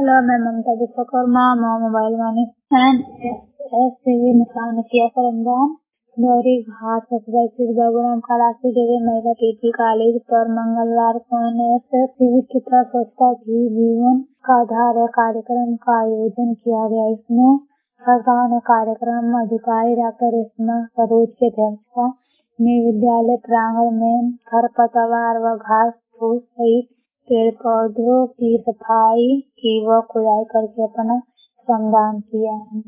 Hello, मैं ममता Vishwakarma mobile वाणी एनएसएससीबी किया सरंजाम गौरी घाट सतगढ़ स्थित बाबूराम खलासी देवी महिला पीटी कॉलेज पर मंगलवार को एनएसएससीबी की तरफ स्वच्छता ही जीवन का आधार है कार्यक्रम का आयोजन किया गया। इसमें प्रधान कार्यक्रम अधिकारी डॉक्टर रेशमा सरोज की अध्यक्षता में विद्यालय प्रांगण में खरपतवार व घास फूस सहित पेड़ पौधों की सफाई की व खुदाई करके अपना श्रमदान किया।